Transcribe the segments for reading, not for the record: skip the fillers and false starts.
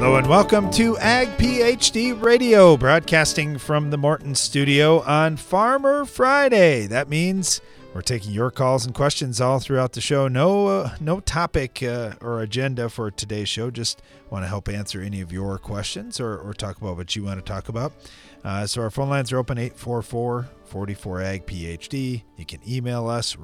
Hello and welcome to Ag PhD Radio, broadcasting from the Morton studio on Farmer Friday. That means we're taking your calls and questions all throughout the show. No topic or agenda for today's show. Just want to help answer any of your questions or talk about what you want to talk about. So our phone lines are open, 844-44-AG-PHD. You can email us,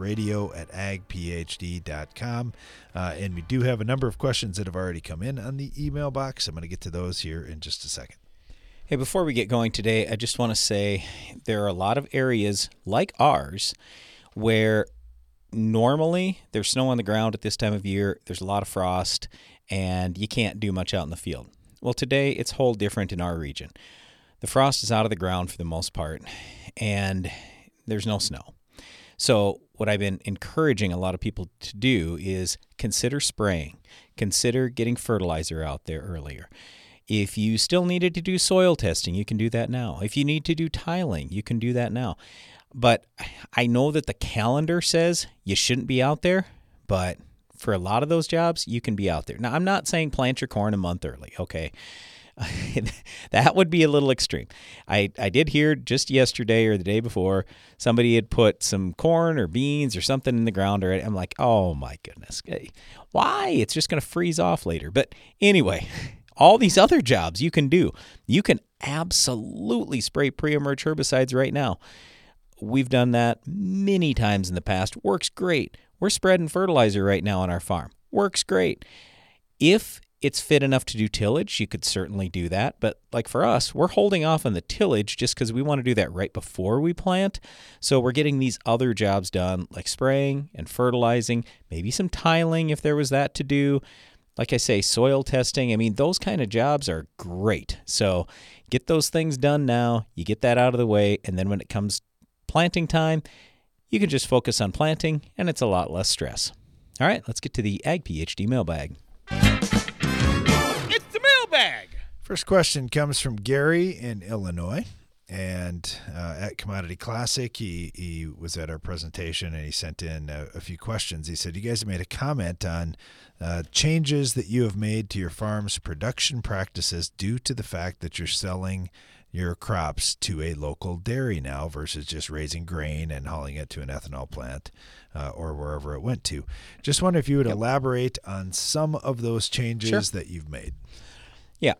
radio@agphd.com. And we do have a number of questions that have already come in on the email box. I'm going to get to those here in just a second. Hey, before we get going today, I just want to say there are a lot of areas like ours where normally there's snow on the ground at this time of year, there's a lot of frost, and you can't do much out in the field. Well, today it's whole different in our region. The frost is out of the ground for the most part, and there's no snow. So what I've been encouraging a lot of people to do is consider spraying. Consider getting fertilizer out there earlier. If you still needed to do soil testing, you can do that now. If you need to do tiling, you can do that now. But I know that the calendar says you shouldn't be out there, but for a lot of those jobs, you can be out there. Now, I'm not saying plant your corn a month early, okay? That would be a little extreme. I did hear just yesterday or the day before somebody had put some corn or beans or something in the ground already. I'm like, oh my goodness. Why? It's just going to freeze off later. But anyway, all these other jobs you can do. You can absolutely spray pre-emerge herbicides right now. We've done that many times in the past. Works great. We're spreading fertilizer right now on our farm. Works great. If it's fit enough to do tillage, you could certainly do that. But like for us, we're holding off on the tillage just because we want to do that right before we plant. So we're getting these other jobs done, like spraying and fertilizing, maybe some tiling if there was that to do. Like I say, soil testing. I mean, those kind of jobs are great. So get those things done now. You get that out of the way. And then when it comes planting time, you can just focus on planting, and it's a lot less stress. All right, let's get to the Ag PhD mailbag. It's the mailbag. First question comes from Gary in Illinois, and at Commodity Classic, he was at our presentation, and he sent in a few questions. He said, you guys have made a comment on changes that you have made to your farm's production practices due to the fact that you're selling your crops to a local dairy now versus just raising grain and hauling it to an ethanol plant or wherever it went to. Just wonder if you would elaborate on some of those changes that you've made. Yeah.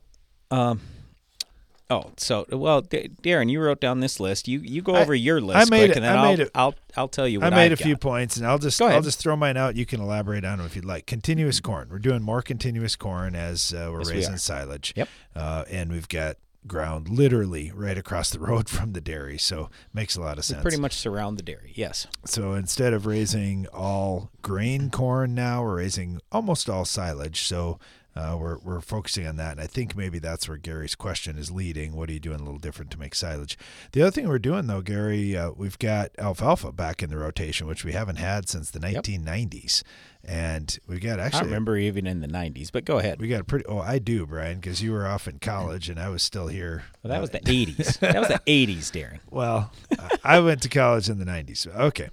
Darren, you wrote down this list. You go over your list quick, and then I'll tell you what I made a few points, and I'll just throw mine out. You can elaborate on them if you'd like. Continuous corn. We're doing more continuous corn as we're raising silage. Yep. And we've got ground literally right across the road from the dairy, so makes a lot of sense. We pretty much surround the dairy, yes. So instead of raising all grain corn now, we're raising almost all silage, so we're focusing on that, and I think maybe that's where Gary's question is leading. What are you doing a little different to make silage? The other thing we're doing, though, Gary, we've got alfalfa back in the rotation, which we haven't had since the 1990s. And we got actually. I don't remember even in the 90s, but go ahead. We got a pretty. Oh, I do, Brian, because you were off in college and I was still here. Well, that was the 80s. That was the 80s, Darren. Well, I went to college in the 90s. Okay.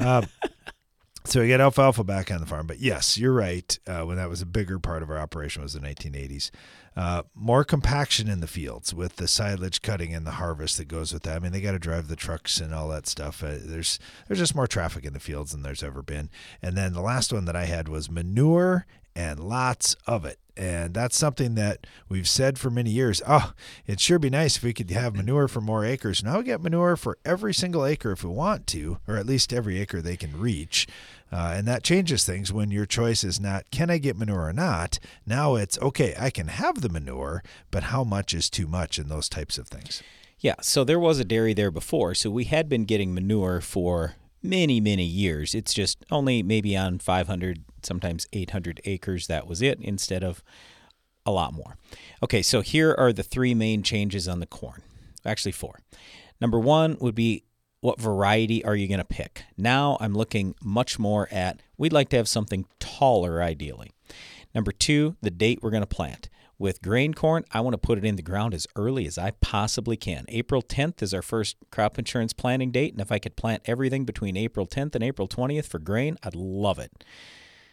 So we got alfalfa back on the farm. But yes, you're right. When that was a bigger part of our operation was the 1980s. More compaction in the fields with the silage cutting and the harvest that goes with that. I mean, they got to drive the trucks and all that stuff. There's just more traffic in the fields than there's ever been. And then the last one that I had was manure and lots of it. And that's something that we've said for many years. Oh, it'd sure be nice if we could have manure for more acres. Now we get manure for every single acre if we want to, or at least every acre they can reach. And that changes things when your choice is not, can I get manure or not? Now it's, okay, I can have the manure, but how much is too much and those types of things. Yeah, so there was a dairy there before, so we had been getting manure for many, many years. It's just only maybe on 500, sometimes 800 acres. That was it, instead of a lot more. Okay, so here are the three main changes on the corn. Actually, four. Number one would be, what variety are you going to pick? Now I'm looking much more at, we'd like to have something taller, ideally. Number two, the date we're going to plant. With grain corn, I want to put it in the ground as early as I possibly can. April 10th is our first crop insurance planting date, and if I could plant everything between April 10th and April 20th for grain, I'd love it.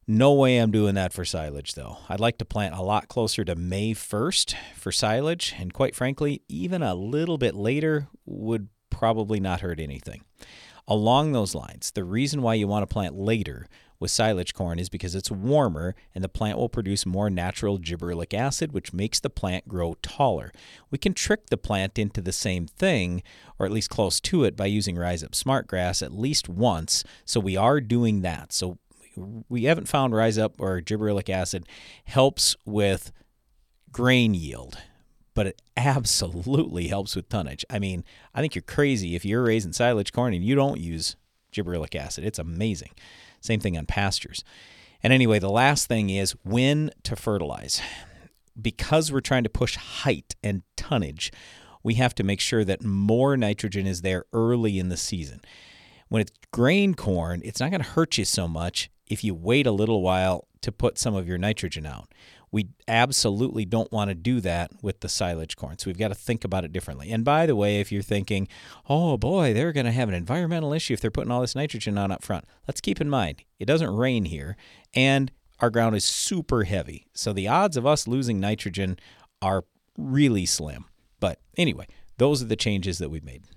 No way I'm doing that for silage, though. I'd like to plant a lot closer to May 1st for silage, and quite frankly, even a little bit later would probably not hurt anything. Along those lines, the reason why you want to plant later with silage corn is because it's warmer and the plant will produce more natural gibberellic acid, which makes the plant grow taller. We can trick the plant into the same thing, or at least close to it, by using Rise Up Smartgrass at least once, so we are doing that. So we haven't found Rise Up or gibberellic acid helps with grain yield, but it absolutely helps with tonnage. I mean, I think you're crazy if you're raising silage corn and you don't use gibberellic acid. It's amazing. Same thing on pastures. And anyway, the last thing is when to fertilize. Because we're trying to push height and tonnage, we have to make sure that more nitrogen is there early in the season. When it's grain corn, it's not going to hurt you so much if you wait a little while to put some of your nitrogen out. We absolutely don't want to do that with the silage corn, so we've got to think about it differently. And by the way, if you're thinking, oh boy, they're going to have an environmental issue if they're putting all this nitrogen on up front, let's keep in mind, it doesn't rain here, and our ground is super heavy. So the odds of us losing nitrogen are really slim. But anyway, those are the changes that we've made.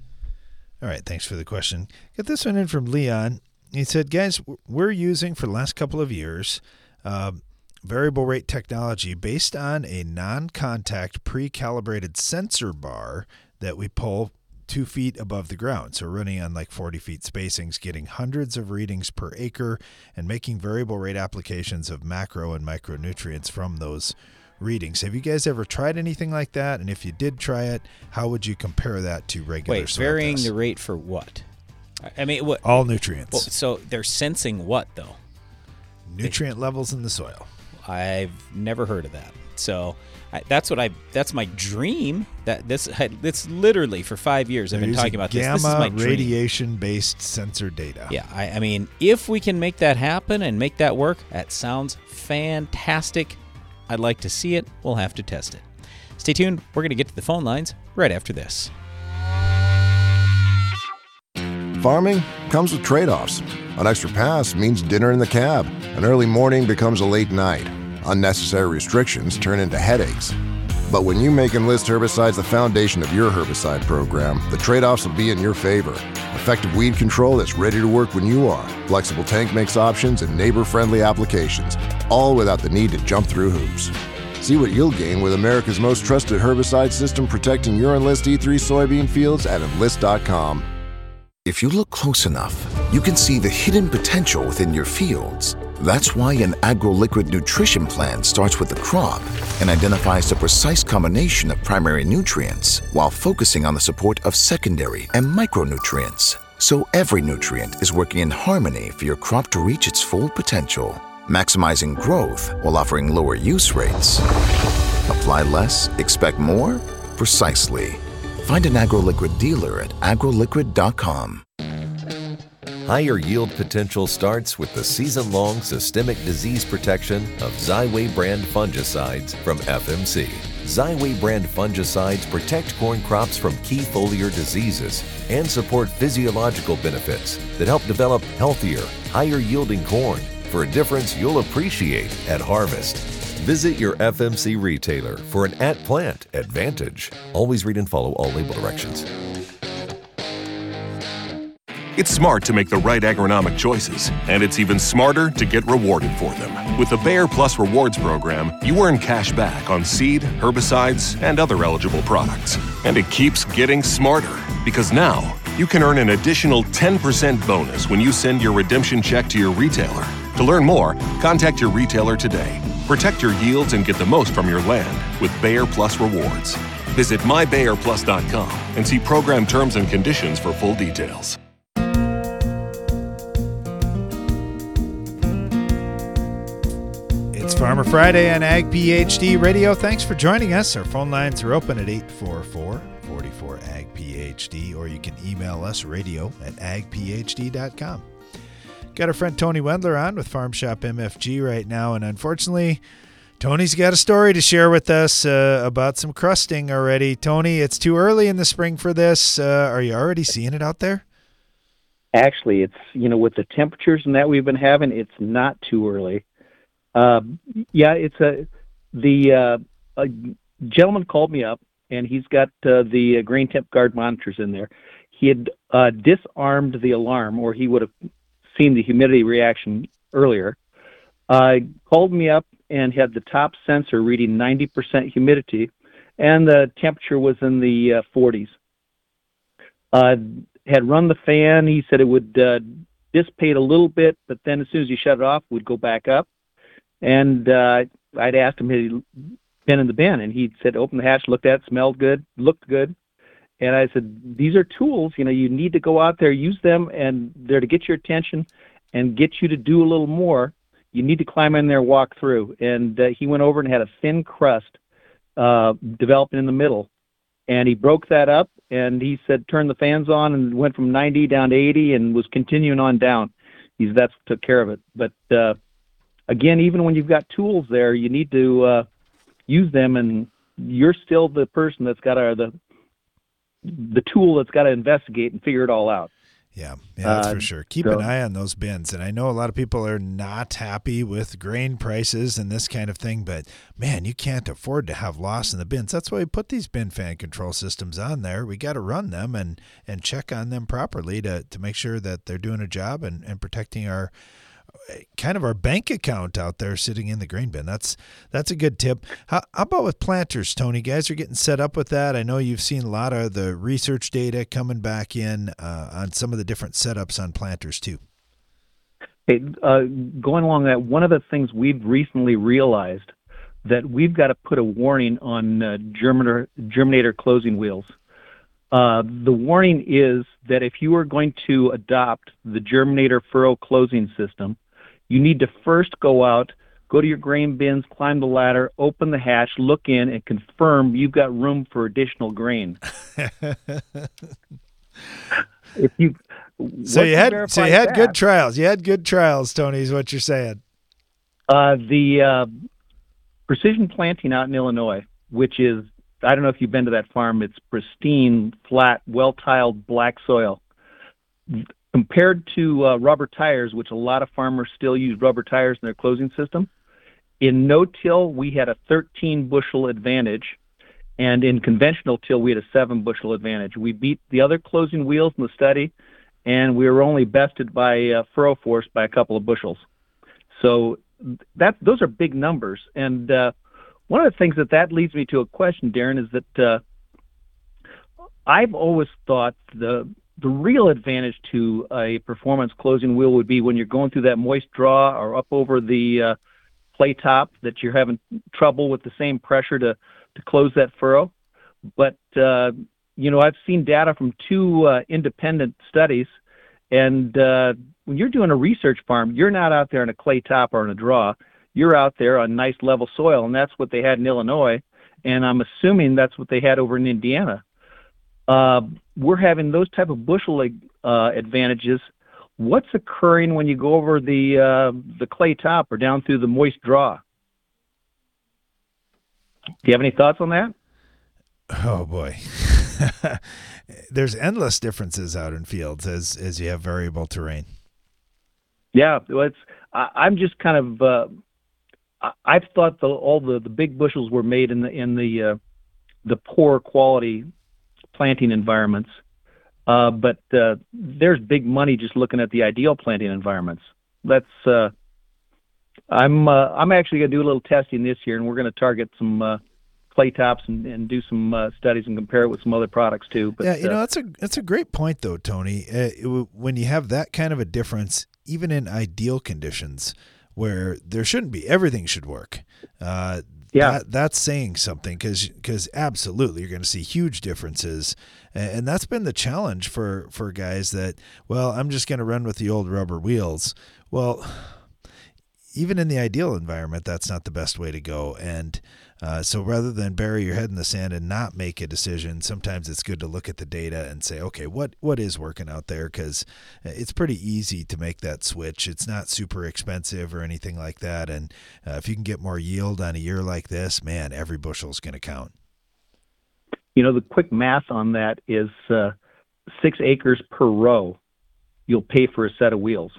All right, thanks for the question. Got this one in from Leon. He said, guys, we're using for the last couple of years variable rate technology based on a non-contact pre-calibrated sensor bar that we pull 2 feet above the ground. So running on like 40 feet spacings, getting hundreds of readings per acre and making variable rate applications of macro and micronutrients from those readings. Have you guys ever tried anything like that? And if you did try it, how would you compare that to regular soil varying tests? the rate for what? I mean, what? All nutrients. Well, so they're sensing what, though? Nutrient levels in the soil. I've never heard of that. So that's my dream. It's literally for 5 years I've been talking about this. This is my gamma radiation-based sensor data. Yeah, I mean, if we can make that happen and make that work, that sounds fantastic. I'd like to see it. We'll have to test it. Stay tuned. We're going to get to the phone lines right after this. Farming comes with trade-offs. An extra pass means dinner in the cab. An early morning becomes a late night. Unnecessary restrictions turn into headaches. But when you make Enlist herbicides the foundation of your herbicide program, the trade-offs will be in your favor. Effective weed control that's ready to work when you are. Flexible tank mix options and neighbor-friendly applications, all without the need to jump through hoops. See what you'll gain with America's most trusted herbicide system protecting your Enlist E3 soybean fields at Enlist.com. If you look close enough, you can see the hidden potential within your fields. That's why an AgroLiquid nutrition plan starts with the crop and identifies the precise combination of primary nutrients while focusing on the support of secondary and micronutrients. So every nutrient is working in harmony for your crop to reach its full potential, maximizing growth while offering lower use rates. Apply less, expect more? Precisely. Find an AgroLiquid dealer at agroliquid.com. Higher yield potential starts with the season-long systemic disease protection of Xyway brand fungicides from FMC. Xyway brand fungicides protect corn crops from key foliar diseases and support physiological benefits that help develop healthier, higher-yielding corn for a difference you'll appreciate at harvest. Visit your FMC retailer for an at-plant advantage. Always read and follow all label directions. It's smart to make the right agronomic choices, and it's even smarter to get rewarded for them. With the Bayer Plus Rewards program, you earn cash back on seed, herbicides, and other eligible products. And it keeps getting smarter, because now you can earn an additional 10% bonus when you send your redemption check to your retailer. To learn more, contact your retailer today. Protect your yields and get the most from your land with Bayer Plus Rewards. Visit mybayerplus.com and see program terms and conditions for full details. It's Farmer Friday on Ag PhD Radio. Thanks for joining us. Our phone lines are open at 844-44-AG-PHD, or you can email us radio@agphd.com. Got our friend Tony Wendler on with Farm Shop MFG right now, and unfortunately, Tony's got a story to share with us about some crusting already. Tony, it's too early in the spring for this. Are you already seeing it out there? Actually, it's, with the temperatures and that we've been having, it's not too early. A gentleman called me up, and he's got the grain temp guard monitors in there. He had disarmed the alarm, or he would have seen the humidity reaction earlier. Called me up and had the top sensor reading 90% humidity, and the temperature was in the 40s. Had run the fan. He said it would dissipate a little bit, but then as soon as you shut it off, it would go back up. And I'd asked him, had he been in the bin? And he said, opened the hatch, looked at it, smelled good, looked good. And I said, these are tools. You need to go out there, use them, and they're to get your attention and get you to do a little more. You need to climb in there, walk through. And he went over and had a thin crust developing in the middle. And he broke that up, and he said, turn the fans on, and went from 90 down to 80 and was continuing on down. That took care of it. But again, even when you've got tools there, you need to use them, and you're still the person that's got the tool that's got to investigate and figure it all out. Yeah, that's for sure. Keep an eye on those bins. And I know a lot of people are not happy with grain prices and this kind of thing, but man, you can't afford to have loss in the bins. That's why we put these bin fan control systems on there. We got to run them and check on them properly to make sure that they're doing a job and protecting our bank account out there sitting in the grain bin. That's a good tip. How about with planters, Tony? Guys are getting set up with that. I know you've seen a lot of the research data coming back in on some of the different setups on planters too. Hey, going along that, one of the things we've recently realized that we've got to put a warning on germinator closing wheels. The warning is that if you are going to adopt the germinator furrow closing system, you need to first go to your grain bins, climb the ladder, open the hatch, look in, and confirm you've got room for additional grain. So you had good trials. You had good trials, Tony, is what you're saying. The precision planting out in Illinois, which is, I don't know if you've been to that farm, it's pristine, flat, well-tiled black soil. Compared to rubber tires, which a lot of farmers still use rubber tires in their closing system, in no-till we had a 13-bushel advantage, and in conventional till we had a 7-bushel advantage. We beat the other closing wheels in the study, and we were only bested by furrow force by a couple of bushels. So those are big numbers. And one of the things that leads me to a question, Darren, is that I've always thought the real advantage to a performance closing wheel would be when you're going through that moist draw or up over the clay top, that you're having trouble with the same pressure to close that furrow. But, I've seen data from two independent studies, and when you're doing a research farm, you're not out there on a clay top or on a draw. You're out there on nice level soil, and that's what they had in Illinois, and I'm assuming that's what they had over in Indiana. We're having those type of bushel advantages. What's occurring when you go over the clay top or down through the moist draw? Do you have any thoughts on that? Oh boy. There's endless differences out in fields as you have variable terrain. Yeah, well, I'm just kind of I've thought all the big bushels were made in the poor quality planting environments, but there's big money just looking at the ideal planting environments. That's I'm actually going to do a little testing this year, and we're going to target some clay tops and do some studies and compare it with some other products too. But, yeah, that's a great point though, Tony. When you have that kind of a difference, even in ideal conditions where there shouldn't be, everything should work. That's saying something, because absolutely you're going to see huge differences, and that's been the challenge for guys that, well, I'm just going to run with the old rubber wheels. Well, even in the ideal environment, that's not the best way to go. And so rather than bury your head in the sand and not make a decision, sometimes it's good to look at the data and say, okay, what is working out there? Because it's pretty easy to make that switch. It's not super expensive or anything like that. And if you can get more yield on a year like this, man, every bushel is going to count. The quick math on that is 6 acres per row. you'll pay for a set of wheels.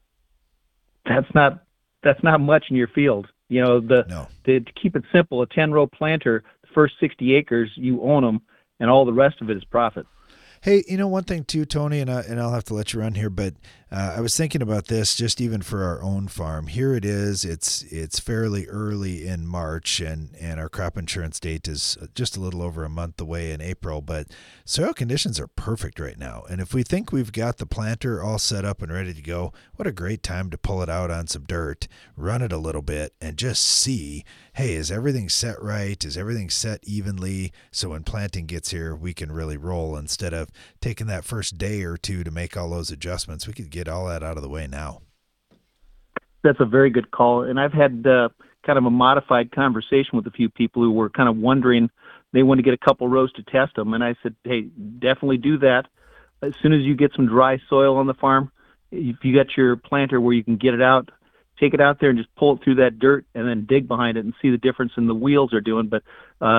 That's not much in your field. To keep it simple, a 10-row planter, the first 60 acres, you own them, and all the rest of it is profit. Hey, one thing too, Tony, and I'll have to let you run here, but I was thinking about this just even for our own farm. Here it is. It's fairly early in March, and our crop insurance date is just a little over a month away in April, but soil conditions are perfect right now. And if we think we've got the planter all set up and ready to go, what a great time to pull it out on some dirt, run it a little bit, and just see, hey, is everything set right? Is everything set evenly? So when planting gets here, we can really roll instead of taking that first day or two to make all those adjustments. We could get all that out of the way now. That's a very good call. And I've had kind of a modified conversation with a few people who were kind of wondering, they want to get a couple rows to test them. And I said, hey, definitely do that. As soon as you get some dry soil on the farm, if you got your planter where you can get it out, take it out there and just pull it through that dirt and then dig behind it and see the difference in the wheels are doing. But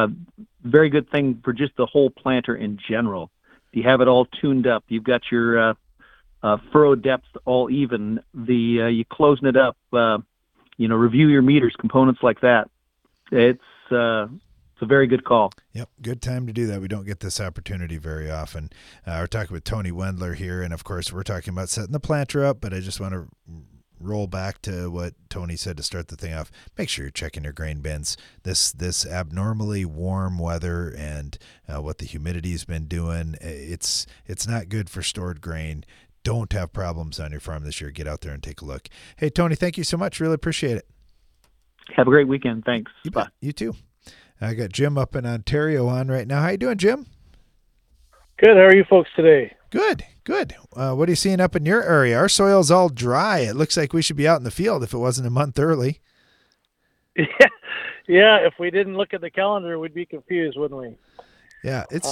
very good thing for just the whole planter in general. You have it all tuned up. You've got your furrow depth all even. You closing it up. Review your meters, components like that. It's a very good call. Yep, good time to do that. We don't get this opportunity very often. We're talking with Tony Wendler here, and of course, we're talking about setting the planter up. But I just want to roll back to what Tony said to start the thing off. Make sure you're checking your grain bins. This abnormally warm weather and what the humidity's been doing, it's not good for stored grain. Don't have problems on your farm this year. Get out there and take a look. Hey, Tony, thank you so much. Really appreciate it. Have a great weekend. Thanks. Bye. You too. I got Jim up in Ontario on right now. How you doing, Jim? Good. How are you folks today? Good. What are you seeing up in your area? Our soil's all dry. It looks like we should be out in the field if it wasn't a month early. Yeah. If we didn't look at the calendar, we'd be confused, wouldn't we? Yeah. It's.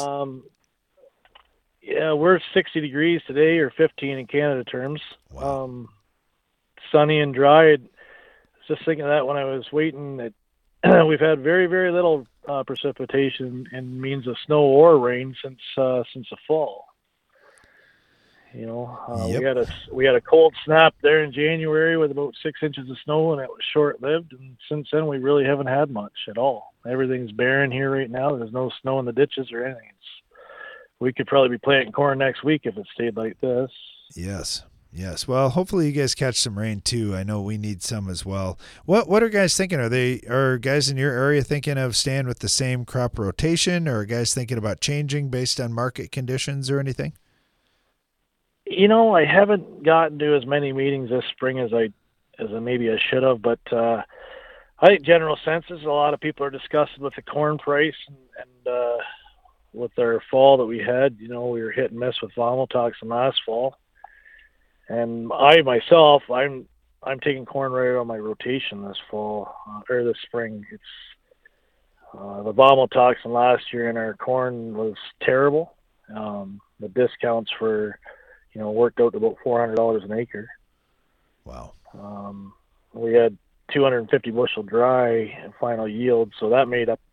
We're 60 degrees today, or 15 in Canada terms. Wow. Sunny and dry. I was just thinking of that when I was waiting. We've had very, very little precipitation in means of snow or rain since the fall. Yep. we had a cold snap there in January with about 6 inches of snow, and it was short-lived. And since then, we really haven't had much at all. Everything's barren here right now. There's no snow in the ditches or anything. We could probably be planting corn next week if it stayed like this. Yes. Well, hopefully you guys catch some rain too. I know we need some as well. What are guys thinking? Are guys in your area thinking of staying with the same crop rotation, or are guys thinking about changing based on market conditions or anything? I haven't gotten to as many meetings this spring as maybe I should have, but I think general census, a lot of people are discussing with the corn price and with our fall that we had. We were hit and miss with vomotoxin last fall. And I myself, I'm taking corn right on my rotation this fall or this spring. It's the vomotoxin last year in our corn was terrible. The discounts for worked out to about $400 an acre. Wow. We had 250 bushel dry in final yield, so that made up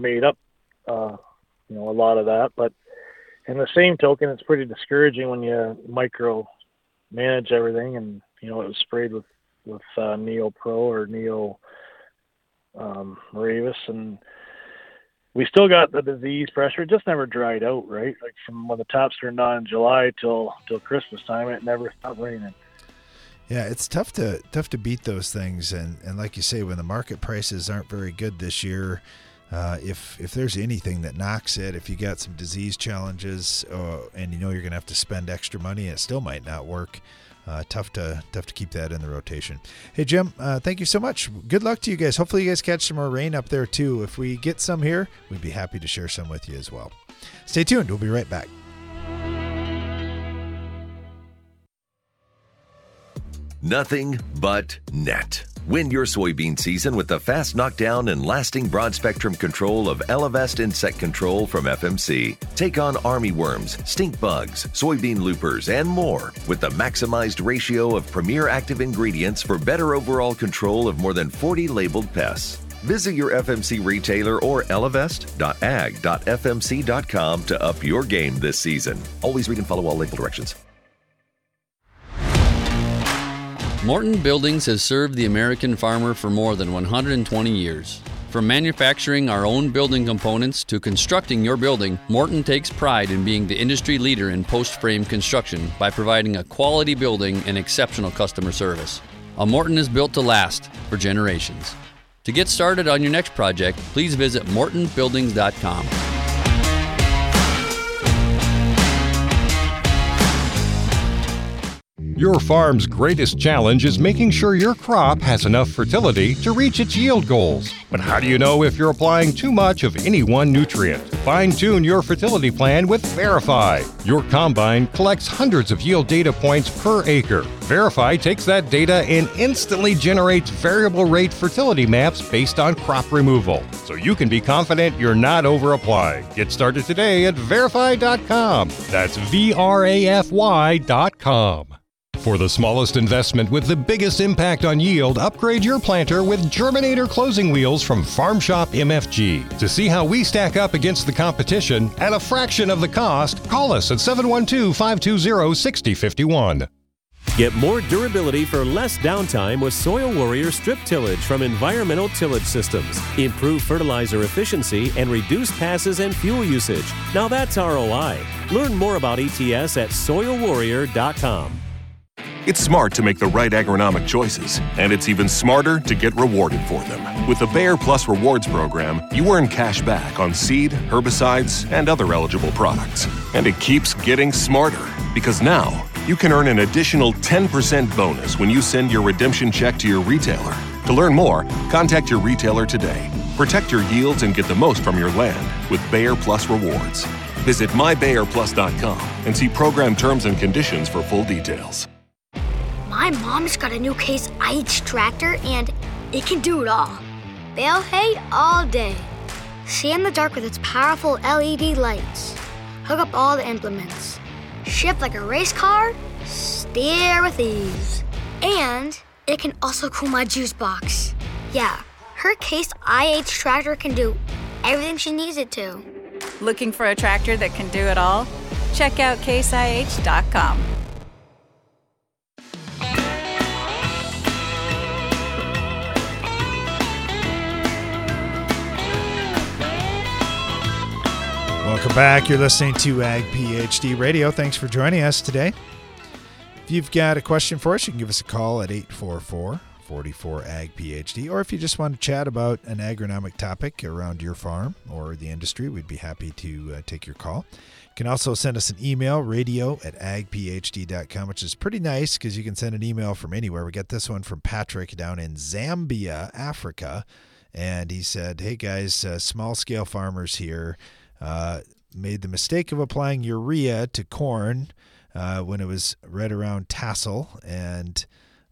a lot of that. But in the same token, it's pretty discouraging when you micro manage everything, and it was sprayed with Neo Pro or Neo Miravis, and we still got the disease pressure. It just never dried out, right? Like from when the tops turned on in July till Christmas time, it never stopped raining. Yeah, it's tough to beat those things, and like you say, when the market prices aren't very good this year, if there's anything that knocks it, if you got some disease challenges and you're going to have to spend extra money, it still might not work. Tough to keep that in the rotation. Hey, Jim, thank you so much. Good luck to you guys. Hopefully you guys catch some more rain up there too. If we get some here, we'd be happy to share some with you as well. Stay tuned. We'll be right back. Nothing but net. Win your soybean season with the fast knockdown and lasting broad-spectrum control of Elevest Insect Control from FMC. Take on armyworms, stink bugs, soybean loopers, and more with the maximized ratio of premier active ingredients for better overall control of more than 40 labeled pests. Visit your FMC retailer or elevest.ag.fmc.com to up your game this season. Always read and follow all label directions. Morton Buildings has served the American farmer for more than 120 years. From manufacturing our own building components to constructing your building, Morton takes pride in being the industry leader in post-frame construction by providing a quality building and exceptional customer service. A Morton is built to last for generations. To get started on your next project, please visit mortonbuildings.com. Your farm's greatest challenge is making sure your crop has enough fertility to reach its yield goals. But how do you know if you're applying too much of any one nutrient? Fine-tune your fertility plan with Verify. Your combine collects hundreds of yield data points per acre. Verify takes that data and instantly generates variable rate fertility maps based on crop removal, so you can be confident you're not over-applying. Get started today at verify.com. That's VRAFY.com. For the smallest investment with the biggest impact on yield, upgrade your planter with Germinator closing wheels from Farm Shop MFG. To see how we stack up against the competition at a fraction of the cost, call us at 712-520-6051. Get more durability for less downtime with Soil Warrior Strip Tillage from Environmental Tillage Systems. Improve fertilizer efficiency and reduce passes and fuel usage. Now that's ROI. Learn more about ETS at soilwarrior.com. It's smart to make the right agronomic choices, and it's even smarter to get rewarded for them. With the Bayer Plus Rewards program, you earn cash back on seed, herbicides, and other eligible products. And it keeps getting smarter, because now you can earn an additional 10% bonus when you send your redemption check to your retailer. To learn more, contact your retailer today. Protect your yields and get the most from your land with Bayer Plus Rewards. Visit mybayerplus.com and see program terms and conditions for full details. My mom's got a new Case IH tractor, and it can do it all. Bale hay all day. See in the dark with its powerful LED lights. Hook up all the implements. Shift like a race car. Steer with ease. And it can also cool my juice box. Yeah, her Case IH tractor can do everything she needs it to. Looking for a tractor that can do it all? Check out caseih.com. Welcome back. You're listening to Ag PhD Radio. Thanks for joining us today. If you've got a question for us, you can give us a call at 844-44-AG-PhD. Or if you just want to chat about an agronomic topic around your farm or the industry, we'd be happy to take your call. You can also send us an email, radio@agphd.com, which is pretty nice because you can send an email from anywhere. We got this one from Patrick down in Zambia, Africa. And he said, hey guys, small-scale farmers here made the mistake of applying urea to corn when it was right around tassel, and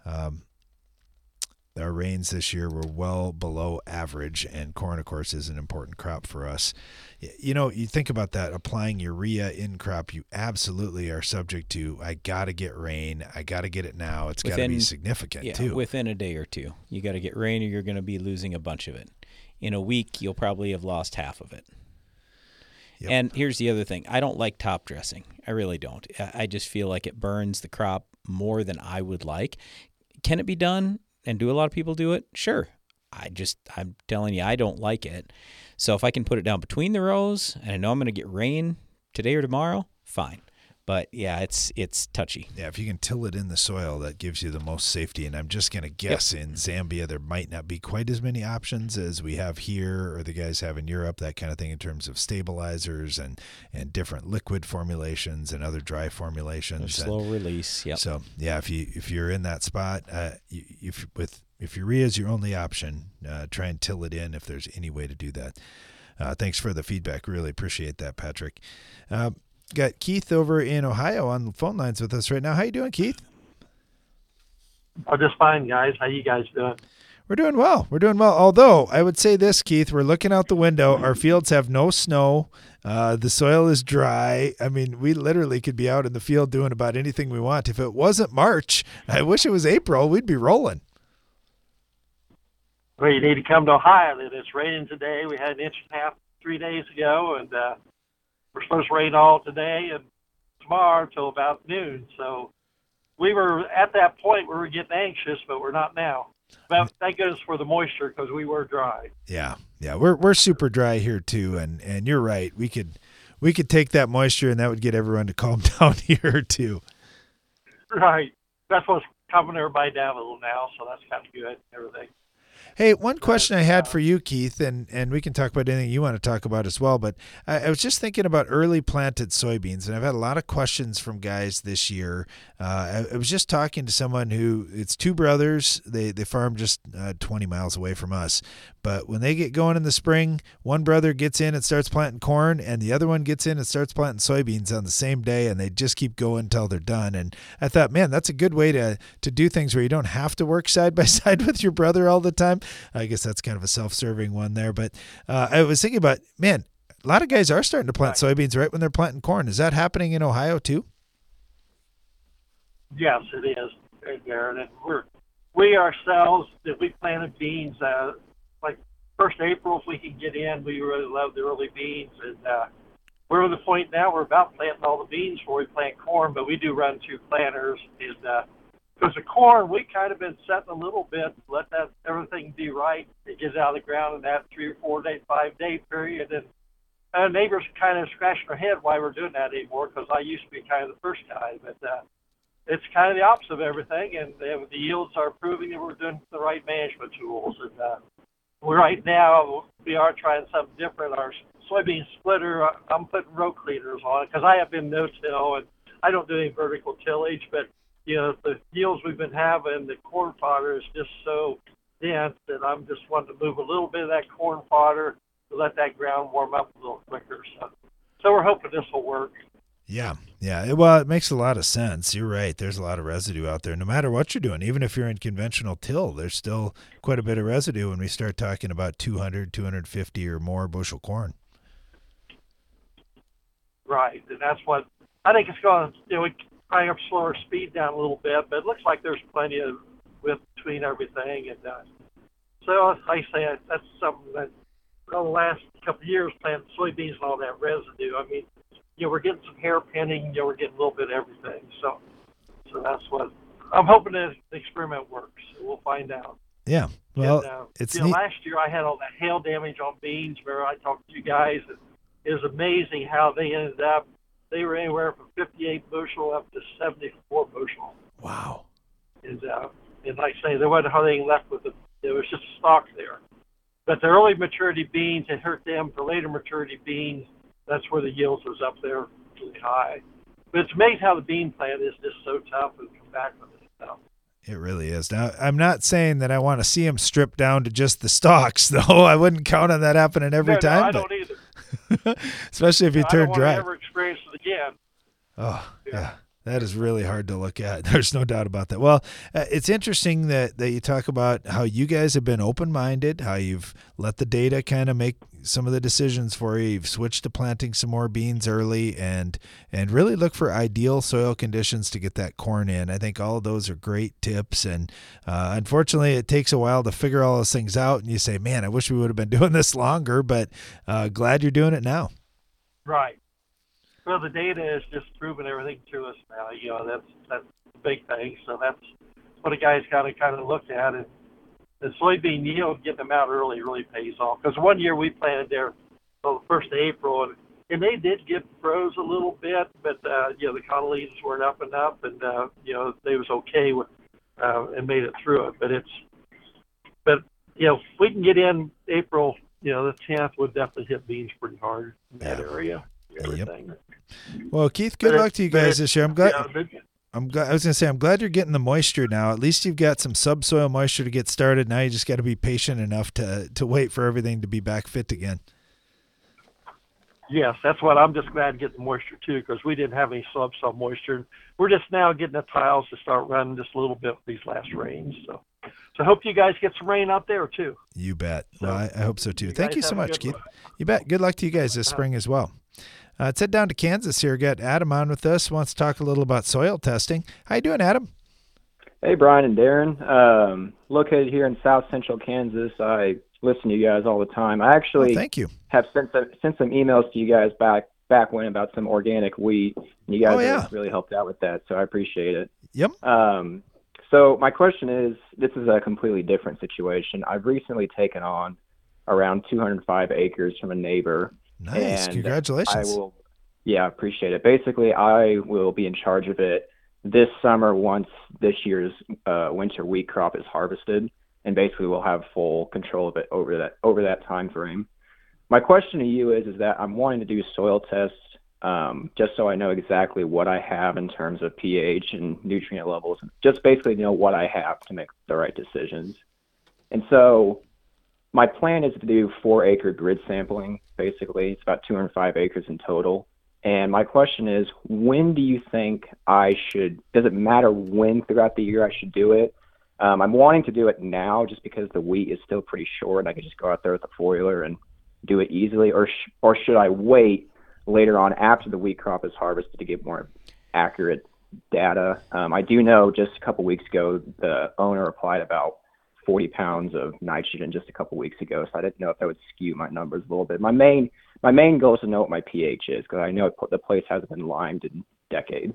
our rains this year were well below average, and corn, of course, is an important crop for us. You know, you think about that, applying urea in crop, you absolutely are subject to, I got to get rain, I got to get it now. It's got to be significant, too. Within a day or two. You got to get rain or you're going to be losing a bunch of it. In a week, you'll probably have lost half of it. Yep. And here's the other thing. I don't like top dressing. I really don't. I just feel like it burns the crop more than I would like. Can it be done? And do a lot of people do it? Sure. I'm telling you, I don't like it. So if I can put it down between the rows and I know I'm going to get rain today or tomorrow, fine. But yeah, it's touchy. Yeah, if you can till it in the soil, that gives you the most safety. And I'm just going to guess in Zambia there might not be quite as many options as we have here or the guys have in Europe, that kind of thing, in terms of stabilizers and different liquid formulations and other dry formulations. Slow release. Yep. So yeah, if you're in that spot, if urea is your only option, try and till it in if there's any way to do that. Thanks for the feedback. Really appreciate that, Patrick. Got Keith over in Ohio on the phone lines with us right now. How you doing, Keith? Oh, just fine, guys. How you guys doing? We're doing well. Although I would say this, Keith, we're looking out the window. Our fields have no snow. The soil is dry. I mean, we literally could be out in the field doing about anything we want. If it wasn't March, I wish it was April. We'd be rolling. Well, you need to come to Ohio. It's raining today. We had 1.5 inches 3 days ago, and we're supposed to rain all today and tomorrow until about noon. So we were at that point where we were getting anxious, but we're not now. But thank goodness for the moisture because we were dry. Yeah, we're super dry here too, and you're right. We could take that moisture, and that would get everyone to calm down here too. Right. That's what's calming everybody down a little now, so that's kind of good and everything. Hey, one question I had for you, Keith, and we can talk about anything you want to talk about as well, but I was just thinking about early planted soybeans, and I've had a lot of questions from guys this year. I was just talking to someone it's two brothers. They farm just 20 miles away from us, but when they get going in the spring, one brother gets in and starts planting corn, and the other one gets in and starts planting soybeans on the same day, and they just keep going until they're done. And I thought, man, that's a good way to do things where you don't have to work side by side with your brother all the time. I guess that's kind of a self-serving one there, but I was thinking about, man, a lot of guys are starting to plant soybeans right when they're planting corn. Is that happening in Ohio too? Yes, it is, Darren. And we ourselves, if we planted beans, like 1st April, if we can get in, we really love the early beans. And we're at the point now we're about planting all the beans before we plant corn, but we do run 2 planters. And because the corn, we kind of been setting a little bit, let that everything be right. It gets out of the ground in that 3 or 4 day, 5 day period. And neighbors kind of scratching their head why we're doing that anymore, because I used to be kind of the first guy. But it's kind of the opposite of everything, and the yields are proving that we're doing the right management tools. And right now, we are trying something different. Our soybean splitter, I'm putting row cleaners on it because I have been no-till, and I don't do any vertical tillage, but the yields we've been having, the corn fodder is just so dense that I'm just wanting to move a little bit of that corn fodder to let that ground warm up a little quicker. So we're hoping this will work. Yeah. Well, it makes a lot of sense. You're right. There's a lot of residue out there, no matter what you're doing. Even if you're in conventional till, there's still quite a bit of residue when we start talking about 200, 250 or more bushel corn. Right, and that's what I think it's going to probably up slower speed down a little bit, but it looks like there's plenty of width between everything. And so I say that's something that over the last couple of years, planting soybeans and all that residue, I mean, we're getting some hairpinning, we're getting a little bit of everything. So that's what I'm hoping the experiment works. So we'll find out. Yeah, well, and, it's neat. Last year I had all that hail damage on beans where I talked to you guys. And it was amazing how they ended up. They were anywhere from 58 bushel up to 74 bushel. Wow. And like I say, there wasn't hardly anything left with it. There was just stock there. But the early maturity beans, it hurt them. For later maturity beans, that's where the yields was up there really high. But it's amazing how the bean plant is just so tough and come back with it stuff. It really is. Now, I'm not saying that I want to see them stripped down to just the stalks, though. I wouldn't count on that happening every time. No, I don't either. Especially if you turn dry. I don't want to ever experience it again. Oh, yeah. That is really hard to look at. There's no doubt about that. Well, it's interesting that you talk about how you guys have been open-minded, how you've let the data kind of make some of the decisions for you. You've switched to planting some more beans early and really look for ideal soil conditions to get that corn in. I think all of those are great tips. And unfortunately, it takes a while to figure all those things out. And you say, man, I wish we would have been doing this longer, but glad you're doing it now. Right. Well, the data is just proving everything to us now. That's the big thing. So that's what the guys got to kind of look at. And the soybean yield, getting them out early really pays off. Because one year we planted there on the 1st of April, and they did get froze a little bit, but the cotyledons weren't up and up, and they was okay with and made it through it. But if we can get in April, the 10th would definitely hit beans pretty hard in that area. Everything. Yep. Well, Keith, good luck to you guys this year. I'm glad. I was going to say, I'm glad you're getting the moisture now. At least you've got some subsoil moisture to get started. Now you just got to be patient enough to wait for everything to be back fit again. Yes, that's what I'm just glad to get the moisture too, because we didn't have any subsoil moisture. We're just now getting the tiles to start running just a little bit with these last rains. So I hope you guys get some rain out there too. You bet. Well, I hope so too. Thank you so much, Keith. You bet. Good luck to you guys this spring as well. Let's head down to Kansas here. Got Adam on with us. Wants to talk a little about soil testing. How you doing, Adam? Hey, Brian and Darren. Located here in South Central Kansas. I listen to you guys all the time. I actually thank you. Have sent some emails to you guys back when about some organic wheat. And you guys have really helped out with that, so I appreciate it. Yep. So my question is, this is a completely different situation. I've recently taken on around 205 acres from a neighbor. Nice. And Congratulations. I appreciate it. Basically, I will be in charge of it this summer once this year's winter wheat crop is harvested, and basically we'll have full control of it over that time frame. My question to you is that I'm wanting to do soil tests just so I know exactly what I have in terms of pH and nutrient levels, just basically know what I have to make the right decisions. And so my plan is to do 4-acre grid sampling, basically. It's about 205 acres in total. And my question is, when do you think does it matter when throughout the year I should do it? I'm wanting to do it now just because the wheat is still pretty short. I could just go out there with a foiler and do it easily. Or should I wait later on after the wheat crop is harvested to get more accurate data? I do know just a couple weeks ago, the owner applied about 40 pounds of nitrogen just a couple weeks ago, so I didn't know if that would skew my numbers a little bit. My main goal is to know what my pH is, because I know the place hasn't been limed in decades.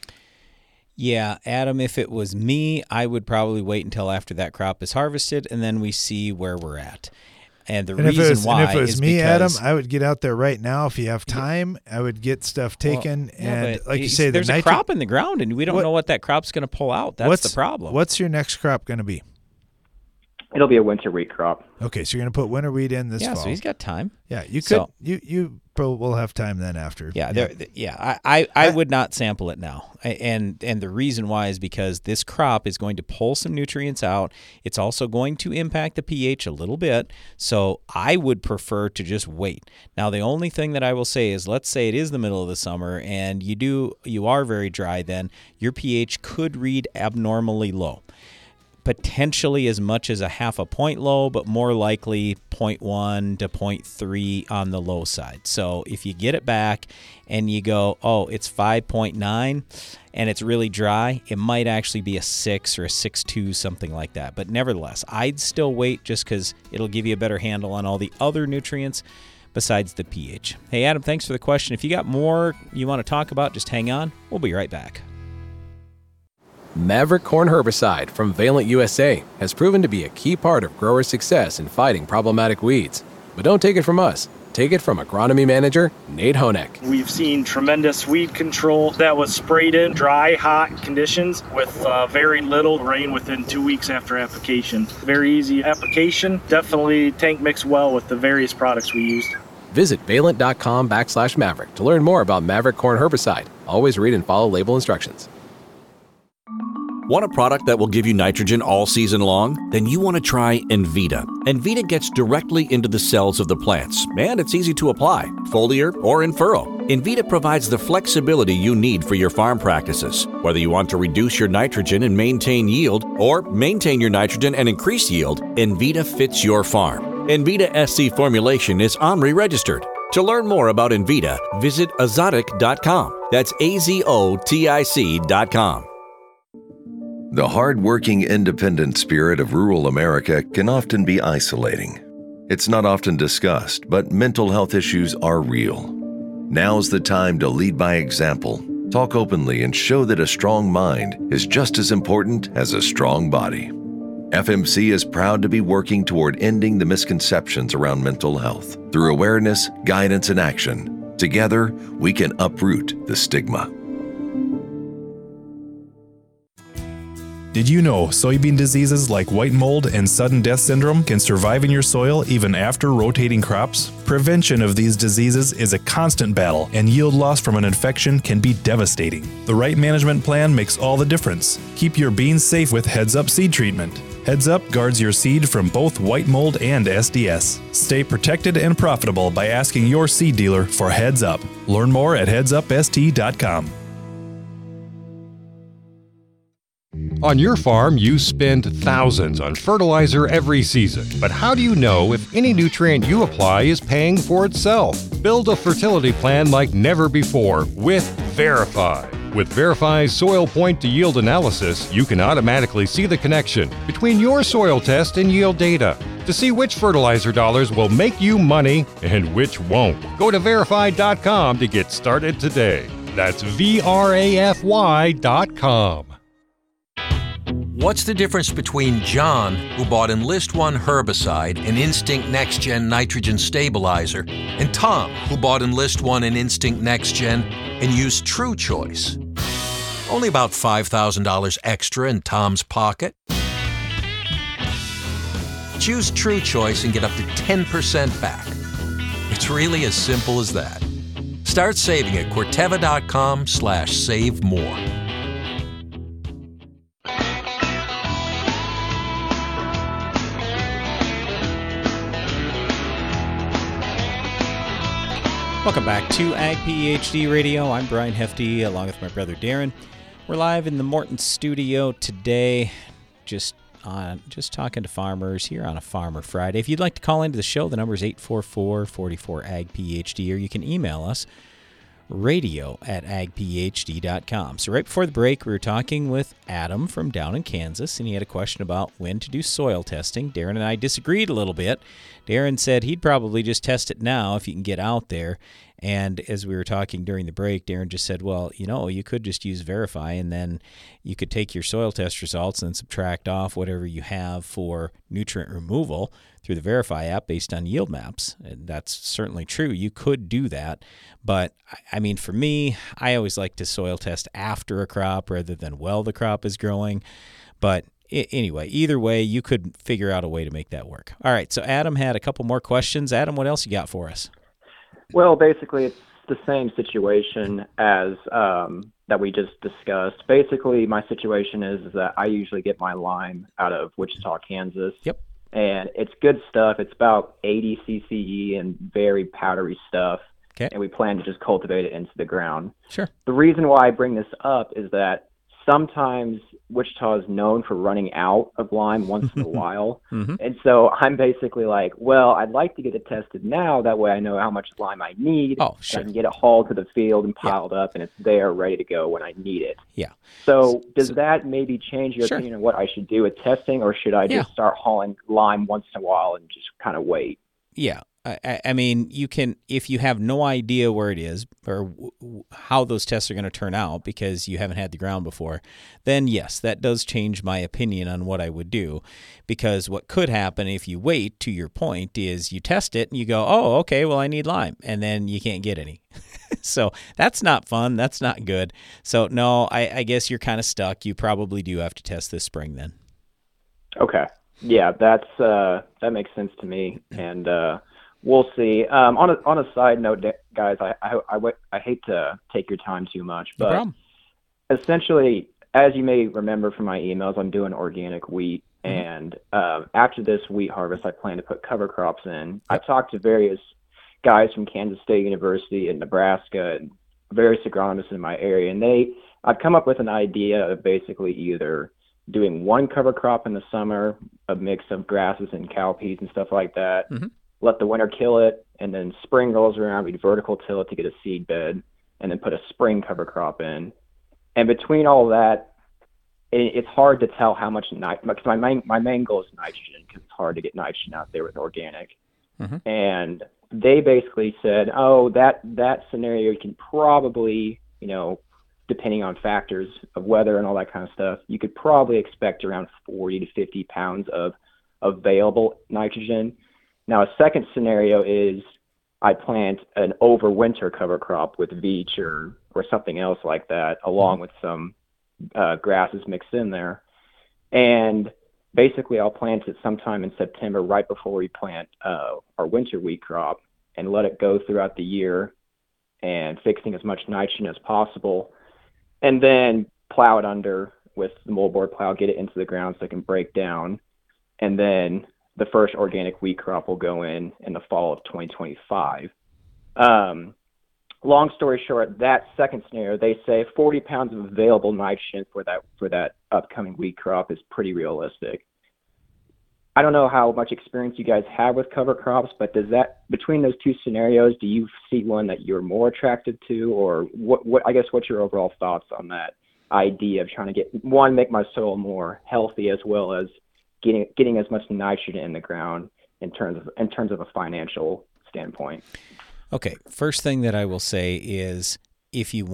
Yeah, Adam, if it was me, I would probably wait until after that crop is harvested, and then we see where we're at. And if it was me, Adam, I would get out there right now. If you have time, I would get stuff taken. And like you say, there's a crop in the ground, and we don't know what that crop's going to pull out. That's the problem. What's your next crop going to be? It'll be a winter wheat crop. Okay, so you're going to put winter wheat in this fall. Yeah, so he's got time. Yeah, you could. You will have time then after. Yeah, I would not sample it now, and the reason why is because this crop is going to pull some nutrients out. It's also going to impact the pH a little bit, so I would prefer to just wait. Now, the only thing that I will say is, let's say it is the middle of the summer and you are very dry, then your pH could read abnormally low. Potentially as much as a half a point low, but more likely 0.1 to 0.3 on the low side. So if you get it back and you go, oh, it's 5.9 and it's really dry, it might actually be a 6 or a 6.2, something like that. But nevertheless, I'd still wait just because it'll give you a better handle on all the other nutrients besides the pH. Hey, Adam, thanks for the question. If you got more you want to talk about, just hang on. We'll be right back. Maverick Corn Herbicide from Valent USA has proven to be a key part of growers' success in fighting problematic weeds. But don't take it from us. Take it from agronomy manager Nate Honeck. We've seen tremendous weed control that was sprayed in dry, hot conditions with very little rain within 2 weeks after application. Very easy application. Definitely tank mix well with the various products we used. Visit valent.com/Maverick to learn more about Maverick Corn Herbicide. Always read and follow label instructions. Want a product that will give you nitrogen all season long? Then you want to try Envita. Envita gets directly into the cells of the plants, and it's easy to apply, foliar or in furrow. Envita provides the flexibility you need for your farm practices. Whether you want to reduce your nitrogen and maintain yield, or maintain your nitrogen and increase yield, Envita fits your farm. Envita SC formulation is OMRI registered. To learn more about Envita, visit azotic.com. That's AZOTIC.com. The hard-working, independent spirit of rural America can often be isolating. It's not often discussed, but mental health issues are real. Now's the time to lead by example, talk openly, and show that a strong mind is just as important as a strong body. FMC is proud to be working toward ending the misconceptions around mental health through awareness, guidance, and action. Together, we can uproot the stigma. Did you know soybean diseases like white mold and sudden death syndrome can survive in your soil even after rotating crops? Prevention of these diseases is a constant battle, and yield loss from an infection can be devastating. The right management plan makes all the difference. Keep your beans safe with Heads Up seed treatment. Heads Up guards your seed from both white mold and SDS. Stay protected and profitable by asking your seed dealer for Heads Up. Learn more at headsupst.com. On your farm, you spend thousands on fertilizer every season. But how do you know if any nutrient you apply is paying for itself? Build a fertility plan like never before with Verify. With Verify's soil point to yield analysis, you can automatically see the connection between your soil test and yield data to see which fertilizer dollars will make you money and which won't. Go to verify.com to get started today. That's VRAFY.com. What's the difference between John, who bought Enlist One herbicide and Instinct Next Gen nitrogen stabilizer, and Tom, who bought Enlist One and Instinct Next Gen and used True Choice? Only about $5,000 extra in Tom's pocket. Choose True Choice and get up to 10% back. It's really as simple as that. Start saving at Corteva.com/save more. Welcome back to Ag PhD Radio. I'm Brian Hefty, along with my brother Darren. We're live in the Morton studio today, just talking to farmers here on a Farmer Friday. If you'd like to call into the show, the number is 844-44-AG-PHD, or you can email us, radio@agphd.com. So right before the break, we were talking with Adam from down in Kansas, and he had a question about when to do soil testing. Darren and I disagreed a little bit. Darren said he'd probably just test it now if you can get out there. And as we were talking during the break, Darren just said, well, you could just use Verify, and then you could take your soil test results and subtract off whatever you have for nutrient removal through the Verify app based on yield maps. And that's certainly true. You could do that. But, I mean, for me, I always like to soil test after a crop rather than while the crop is growing. But anyway, either way, you could figure out a way to make that work. All right, so Adam had a couple more questions. Adam, what else you got for us? Well, basically, it's the same situation as that we just discussed. Basically, my situation is that I usually get my lime out of Wichita, Kansas. Yep. And it's good stuff. It's about 80 CCE and very powdery stuff. Okay. And we plan to just cultivate it into the ground. Sure. The reason why I bring this up is that sometimes Wichita is known for running out of lime once in a while. Mm-hmm. And so I'm basically like, well, I'd like to get it tested now. That way I know how much lime I need. Oh, sure. I can get it hauled to the field and piled up, and it's there ready to go when I need it. Yeah. So does that maybe change your Sure. opinion on what I should do with testing, or should I just start hauling lime once in a while and just kind of wait? Yeah. I mean, you can, if you have no idea where it is or how those tests are going to turn out because you haven't had the ground before, then yes, that does change my opinion on what I would do. Because what could happen if you wait, to your point, is you test it and you go, oh, okay, well, I need lime, and then you can't get any. So that's not fun. That's not good. So no, I guess you're kind of stuck. You probably do have to test this spring then. Okay. Yeah, that makes sense to me. And we'll see. On a side note, guys, I hate to take your time too much, but No problem. Essentially, as you may remember from my emails, I'm doing organic wheat, and after this wheat harvest, I plan to put cover crops in. I've talked to various guys from Kansas State University and Nebraska and various agronomists in my area, and I've come up with an idea of basically either doing one cover crop in the summer, a mix of grasses and cowpeas and stuff like that, let the winter kill it, and then spring rolls around, we'd vertical till it to get a seed bed, and then put a spring cover crop in. And between all that, it's hard to tell how much because my main goal is nitrogen, because it's hard to get nitrogen out there with organic. And they basically said, oh, that scenario you can probably, depending on factors of weather and all that kind of stuff, you could probably expect around 40 to 50 pounds of available nitrogen. Now, a second scenario is I plant an overwinter cover crop with veach or something else like that, along with some grasses mixed in there. And basically, I'll plant it sometime in September, right before we plant our winter wheat crop, and let it go throughout the year and fixing as much nitrogen as possible. And then plow it under with the moldboard plow, get it into the ground so it can break down. And then the first organic wheat crop will go in the fall of 2025. Long story short, that second scenario, they say 40 pounds of available nitrogen for that upcoming wheat crop is pretty realistic. I don't know how much experience you guys have with cover crops, but between those two scenarios, do you see one that you're more attracted to, or what's your overall thoughts on that idea of trying to make my soil more healthy, as well as getting as much nitrogen in the ground in terms of a financial standpoint? Okay, first thing that I will say is if you want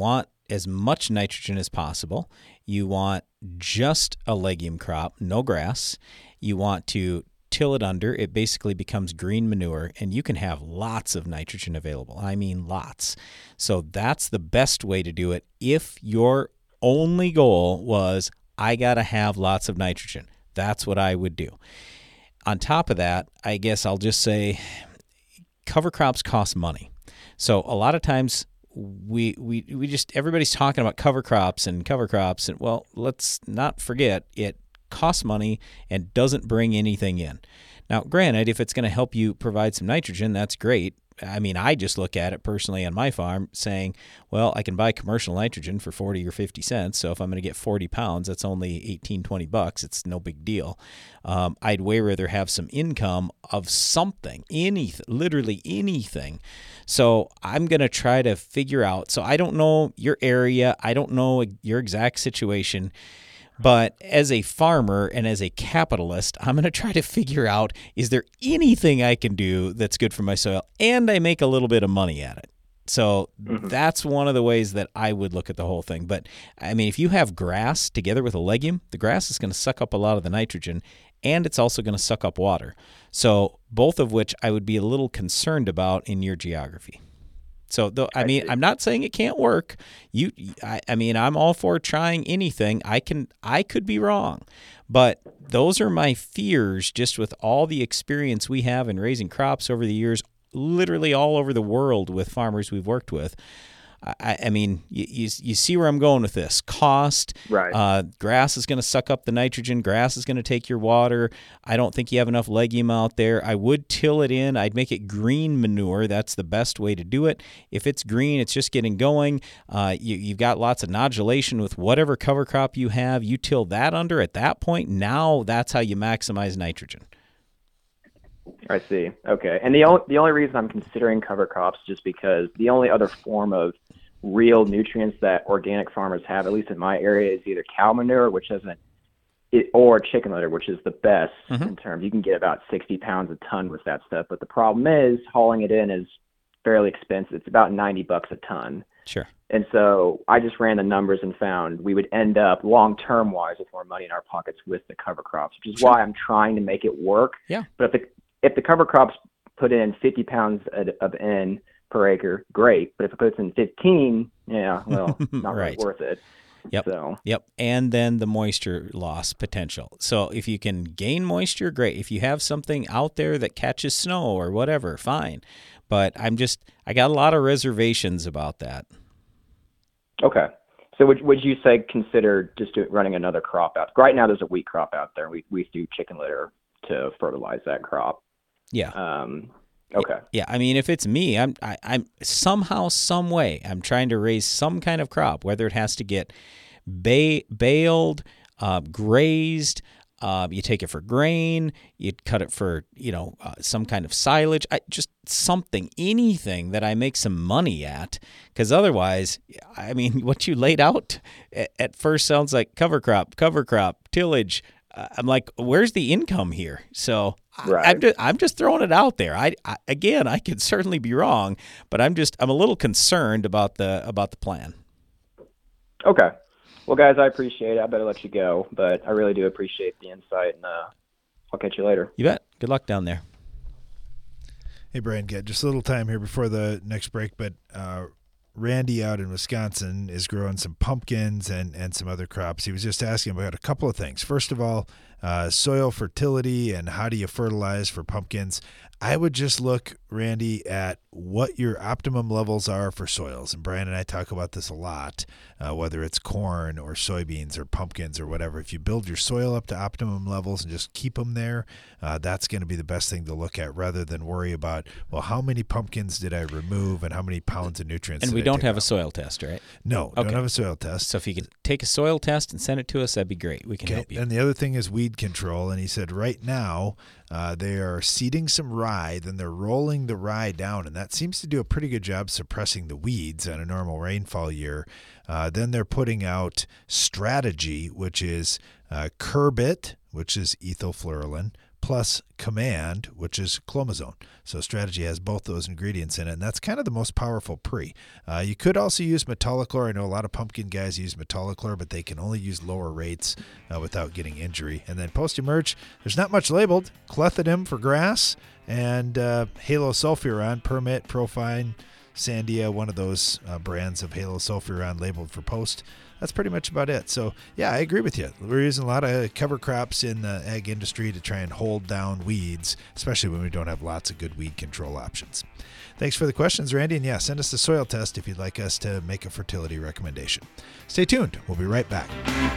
as much nitrogen as possible. You want just a legume crop, no grass. You want to till it under. It basically becomes green manure, and you can have lots of nitrogen available. I mean lots. So that's the best way to do it if your only goal was, I got to have lots of nitrogen. That's what I would do. On top of that, I guess I'll just say cover crops cost money. So a lot of times we just, everybody's talking about cover crops, and well, let's not forget it costs money and doesn't bring anything in. Now, granted, if it's going to help you provide some nitrogen, that's great. I mean, I just look at it personally on my farm saying, well, I can buy commercial nitrogen for 40 or 50 cents. So if I'm going to get 40 pounds, that's only 18, 20 bucks. It's no big deal. I'd way rather have some income of something, anything, literally anything. So I'm going to try to figure out. So I don't know your area. I don't know your exact situation. But as a farmer and as a capitalist, I'm going to try to figure out, is there anything I can do that's good for my soil and I make a little bit of money at it? So that's one of the ways that I would look at the whole thing. But, I mean, if you have grass together with a legume, the grass is going to suck up a lot of the nitrogen, and it's also going to suck up water. So both of which I would be a little concerned about in your geography. So, I mean, I'm not saying it can't work. I mean, I'm all for trying anything. I could be wrong, but those are my fears. Just with all the experience we have in raising crops over the years, literally all over the world with farmers we've worked with. I mean, you see where I'm going with this. Cost, right? Grass is going to suck up the nitrogen. Grass is going to take your water. I don't think you have enough legume out there. I would till it in. I'd make it green manure. That's the best way to do it. If it's green, it's just getting going. You've got lots of nodulation with whatever cover crop you have. You till that under at that point. Now that's how you maximize nitrogen. I see. Okay. And the only reason I'm considering cover crops is just because the only other form of real nutrients that organic farmers have, at least in my area, is either cow manure, which doesn't, or chicken litter, which is the best in terms. You can get about 60 pounds a ton with that stuff. But the problem is hauling it in is fairly expensive. It's about $90 a ton. Sure. And so I just ran the numbers and found we would end up long-term wise with more money in our pockets with the cover crops, which is why I'm trying to make it work. Yeah. But if the cover crops put in 50 pounds of N per acre, great. But if it puts in 15, well, not really worth it. Yep. Yep. And then the moisture loss potential. So if you can gain moisture, great. If you have something out there that catches snow or whatever, fine. But I got a lot of reservations about that. Okay. So would you say consider just running another crop out? Right now there's a wheat crop out there. We do chicken litter to fertilize that crop. Yeah. Okay. Yeah. I mean, if it's me, I'm somehow, some way, I'm trying to raise some kind of crop, whether it has to get baled, grazed. You take it for grain. You cut it for some kind of silage. Just something, anything that I make some money at. Because otherwise, I mean, what you laid out at first sounds like cover crop, tillage. I'm like, where's the income here? So I'm just throwing it out there. I could certainly be wrong, but I'm a little concerned about the plan. Okay. Well, guys, I appreciate it. I better let you go, but I really do appreciate the insight, and I'll catch you later. You bet. Good luck down there. Hey, Brian, get just a little time here before the next break, but Randy out in Wisconsin is growing some pumpkins and some other crops. He was just asking about a couple of things. First of all, soil fertility and how do you fertilize for pumpkins. I would just look, Randy, at what your optimum levels are for soils. And Brian and I talk about this a lot, whether it's corn or soybeans or pumpkins or whatever. If you build your soil up to optimum levels and just keep them there, that's going to be the best thing to look at rather than worry about, well, how many pumpkins did I remove and how many pounds of nutrients And we don't have a soil test, right? No, don't have a soil test. So if you could take a soil test and send it to us, that'd be great. We can help you. And the other thing is weed control. And he said right now they are seeding some rye, then they're rolling the rye down, and that seems to do a pretty good job suppressing the weeds on a normal rainfall year. Then they're putting out Strategy, which is Curbit, which is ethylfluralin, plus Command, which is clomazone. So Strategy has both those ingredients in it, and that's kind of the most powerful pre. You could also use Metolachlor. I know a lot of pumpkin guys use Metolachlor, but they can only use lower rates without getting injury. And then post-emerge, there's not much labeled. Clethodim for grass, and halosulfuron, Permit, Profine, Sandia, one of those brands of halosulfuron labeled for post. That's pretty much about it. So, yeah, I agree with you. We're using a lot of cover crops in the ag industry to try and hold down weeds, especially when we don't have lots of good weed control options. Thanks for the questions, Randy. And, yeah, send us the soil test if you'd like us to make a fertility recommendation. Stay tuned. We'll be right back.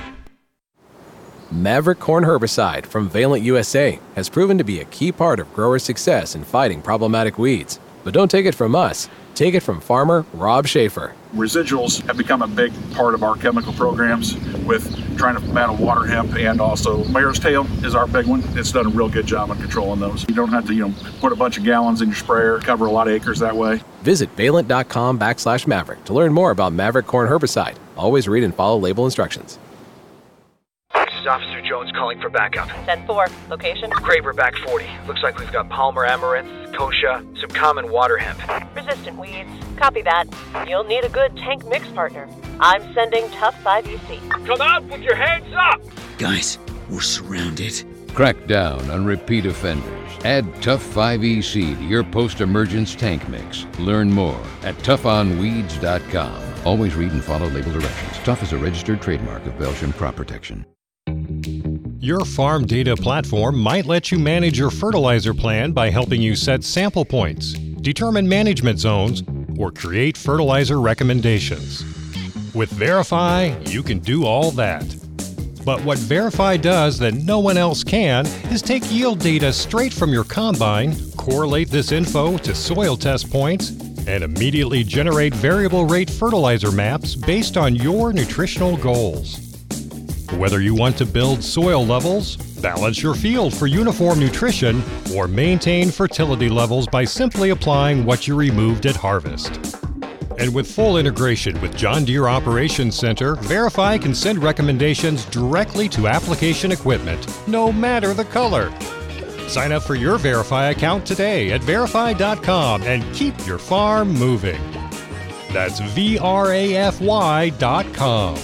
Maverick Corn Herbicide from Valent USA has proven to be a key part of growers' success in fighting problematic weeds. But don't take it from us. Take it from farmer Rob Schaefer. Residuals have become a big part of our chemical programs with trying to battle water hemp, and also mare's tail is our big one. It's done a real good job on controlling those. You don't have to, put a bunch of gallons in your sprayer, cover a lot of acres that way. Visit valent.com/Maverick to learn more about Maverick Corn Herbicide. Always read and follow label instructions. This is Officer Jones calling for backup. 10-4. Location? Craver back 40. Looks like we've got Palmer amaranth, kochia, some common water hemp. Resistant weeds. Copy that. You'll need a good tank mix partner. I'm sending Tough 5EC. Come out with your hands up! Guys, we're surrounded. Crack down on repeat offenders. Add Tough 5EC to your post-emergence tank mix. Learn more at toughnweeds.com. Always read and follow label directions. Tough is a registered trademark of Belgian Crop Protection. Your farm data platform might let you manage your fertilizer plan by helping you set sample points, determine management zones, or create fertilizer recommendations. With Verify, you can do all that. But what Verify does that no one else can is take yield data straight from your combine, correlate this info to soil test points, and immediately generate variable rate fertilizer maps based on your nutritional goals. Whether you want to build soil levels, balance your field for uniform nutrition, or maintain fertility levels by simply applying what you removed at harvest. And with full integration with John Deere Operations Center, Verify can send recommendations directly to application equipment, no matter the color. Sign up for your Verify account today at verify.com and keep your farm moving. That's VRAFY.com.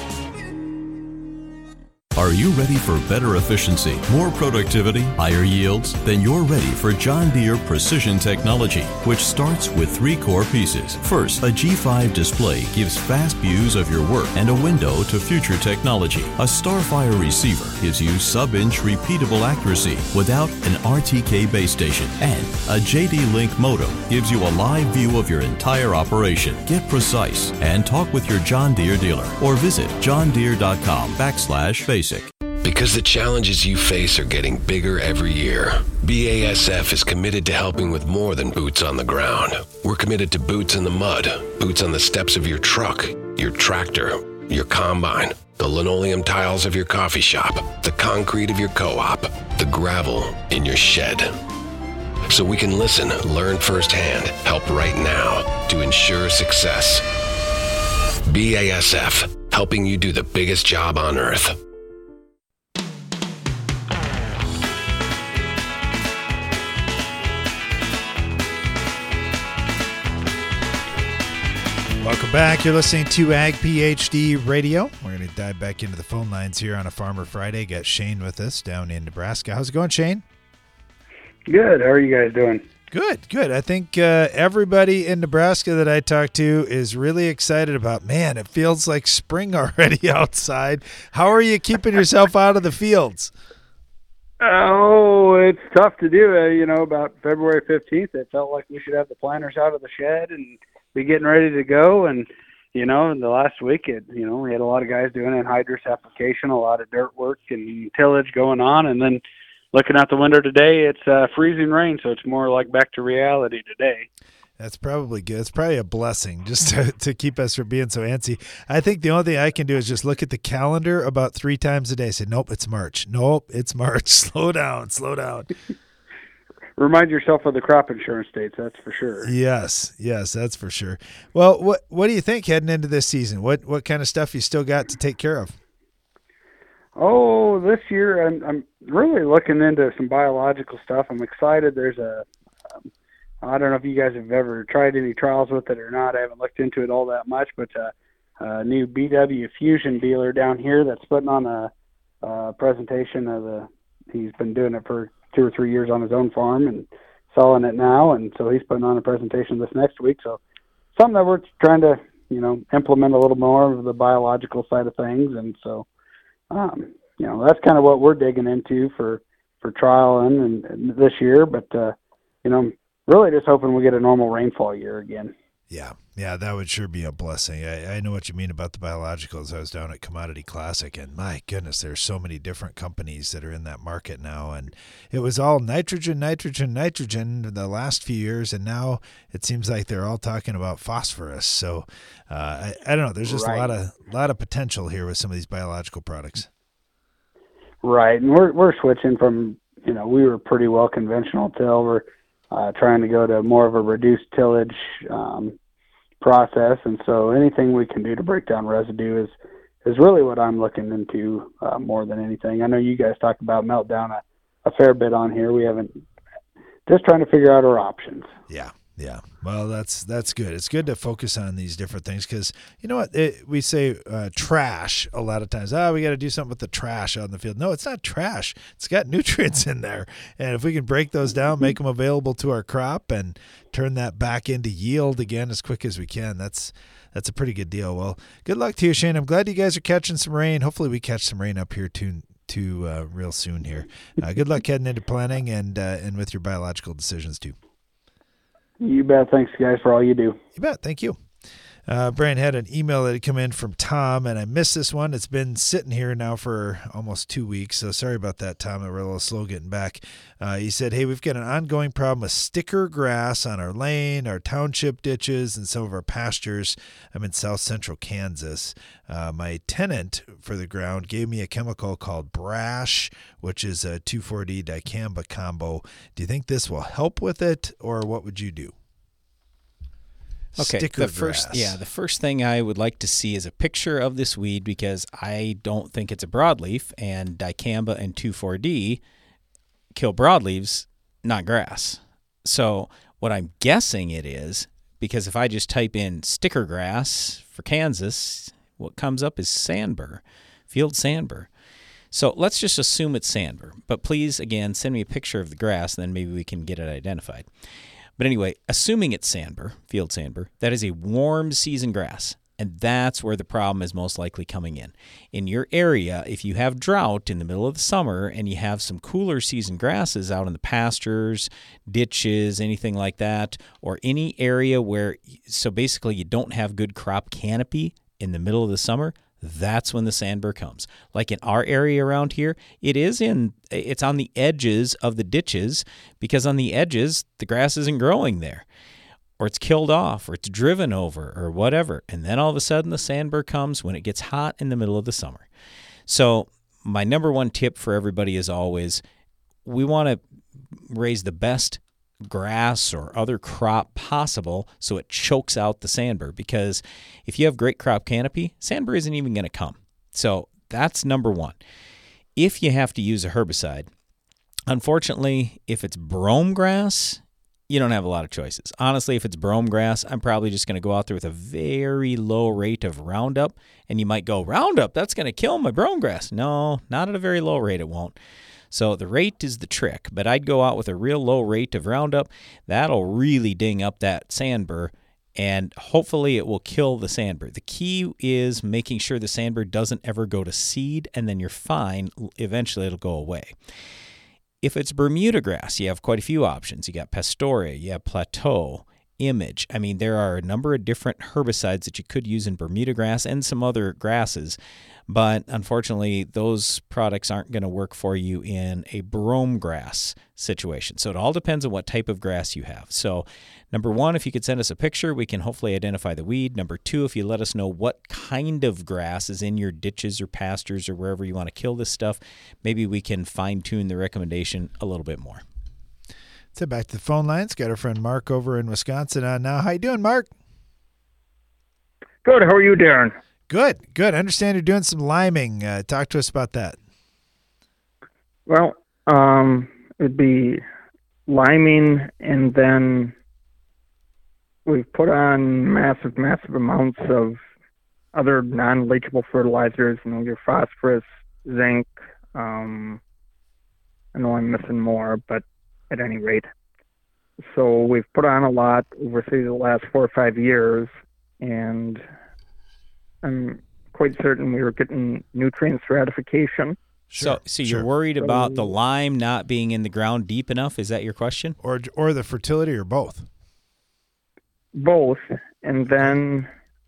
Are you ready for better efficiency, more productivity, higher yields? Then you're ready for John Deere Precision Technology, which starts with 3 core pieces. First, a G5 display gives fast views of your work and a window to future technology. A Starfire receiver gives you sub-inch repeatable accuracy without an RTK base station. And a JD Link modem gives you a live view of your entire operation. Get precise and talk with your John Deere dealer or visit johndeere.com/basic. Because the challenges you face are getting bigger every year, BASF is committed to helping with more than boots on the ground. We're committed to boots in the mud, boots on the steps of your truck, your tractor, your combine, the linoleum tiles of your coffee shop, the concrete of your co-op, the gravel in your shed. So we can listen, learn firsthand, help right now to ensure success. BASF, helping you do the biggest job on earth. Welcome back. You're listening to Ag PhD Radio. We're going to dive back into the phone lines here on a Farmer Friday. Got Shane with us down in Nebraska. How's it going, Shane? Good. How are you guys doing? Good. I think everybody in Nebraska that I talked to is really excited about, man, it feels like spring already outside. How are you keeping yourself out of the fields? Oh, it's tough to do. About February 15th, it felt like we should have the planters out of the shed and be getting ready to go. And, in the last week, we had a lot of guys doing anhydrous application, a lot of dirt work and tillage going on. And then looking out the window today, it's freezing rain, so it's more like back to reality today. That's probably good. It's probably a blessing just to keep us from being so antsy. I think the only thing I can do is just look at the calendar about 3 times a day. Say, nope, it's March. Nope, it's March. Slow down. Remind yourself of the crop insurance dates, that's for sure. Yes, that's for sure. Well, what do you think heading into this season? What kind of stuff you still got to take care of? Oh, this year I'm really looking into some biological stuff. I'm excited. There's I don't know if you guys have ever tried any trials with it or not. I haven't looked into it all that much, but a new BW Fusion dealer down here that's putting on a presentation of he's been doing it for 2 or 3 years on his own farm and selling it now, and so he's putting on a presentation this next week. So something that we're trying to, implement a little more of the biological side of things, and so that's kind of what we're digging into for trialing and this year. But really just hoping we get a normal rainfall year again. Yeah, that would sure be a blessing. I know what you mean about the biologicals. I was down at Commodity Classic, and my goodness, there's so many different companies that are in that market now. And it was all nitrogen the last few years, and now it seems like they're all talking about phosphorus. So I don't know. There's just a lot of potential here with some of these biological products. Right, and we're switching from we were pretty well conventional till we're trying to go to more of a reduced tillage process, and so anything we can do to break down residue is really what I'm looking into more than anything. I know you guys talk about meltdown a fair bit on here. We haven't, just trying to figure out our options. Yeah. Well, that's good. It's good to focus on these different things because you know what we say trash a lot of times. We got to do something with the trash out in the field. No, it's not trash. It's got nutrients in there, and if we can break those down, make them available to our crop, and turn that back into yield again as quick as we can, that's a pretty good deal. Well, good luck to you, Shane. I'm glad you guys are catching some rain. Hopefully, we catch some rain up here too real soon here. Good luck heading into planning and with your biological decisions too. You bet. Thanks, guys, for all you do. You bet. Thank you. Brian had an email that had come in from Tom, and I missed this one. It's been sitting here now for almost 2 weeks, so sorry about that, Tom. We're a little slow getting back. He said, hey, we've got an ongoing problem with sticker grass on our lane, our township ditches, and some of our pastures. I'm in south central Kansas. My tenant for the ground gave me a chemical called Brash, which is a 2,4-D dicamba combo. Do you think this will help with it, or what would you do? Okay, the first thing I would like to see is a picture of this weed because I don't think it's a broadleaf, and dicamba and 2,4-D kill broadleaves, not grass. So what I'm guessing it is, because if I just type in sticker grass for Kansas, what comes up is sandbur, field sandbur. So let's just assume it's sandbur. But please, again, send me a picture of the grass, and then maybe we can get it identified. But anyway, assuming it's sandbur, field sandbur, that is a warm season grass, and that's where the problem is most likely coming in. In your area, if you have drought in the middle of the summer and you have some cooler season grasses out in the pastures, ditches, anything like that, or any area where, so basically you don't have good crop canopy in the middle of the summer, that's when the sandbur comes. Like in our area around here, it's on the edges of the ditches because on the edges, the grass isn't growing there. Or it's killed off, or it's driven over, or whatever. And then all of a sudden the sandbur comes when it gets hot in the middle of the summer. So my number one tip for everybody is always, we want to raise the best grass or other crop possible so it chokes out the sandbur, because if you have great crop canopy, sandbur isn't even going to come. So that's number one. If you have to use a herbicide, unfortunately, if it's brome grass, you don't have a lot of choices. Honestly, if it's brome grass, I'm probably just going to go out there with a very low rate of Roundup, and you might go, Roundup, that's going to kill my brome grass. No, not at a very low rate, it won't. So the rate is the trick, but I'd go out with a real low rate of Roundup. That'll really ding up that sandbur, and hopefully it will kill the sandbur. The key is making sure the sandbur doesn't ever go to seed, and then you're fine. Eventually it'll go away. If it's Bermuda grass, you have quite a few options. You got Pastoria, you have Plateau, Image. I mean, there are a number of different herbicides that you could use in Bermuda grass and some other grasses, but unfortunately, those products aren't going to work for you in a brome grass situation. So it all depends on what type of grass you have. So number one, if you could send us a picture, we can hopefully identify the weed. Number two, if you let us know what kind of grass is in your ditches or pastures or wherever you want to kill this stuff, maybe we can fine-tune the recommendation a little bit more. So back to the phone lines. Got our friend Mark over in Wisconsin on now. How you doing, Mark? Good. How are you, Darren? Good. I understand you're doing some liming. Talk to us about that. Well, it'd be liming, and then we've put on massive amounts of other non-leachable fertilizers, your phosphorus, zinc. I know I'm missing more, but at any rate. So we've put on a lot over, say, the last 4 or 5 years, and I'm quite certain we were getting nutrient stratification. So you're worried about the lime not being in the ground deep enough? Is that your question? Or the fertility, or both? Both. And then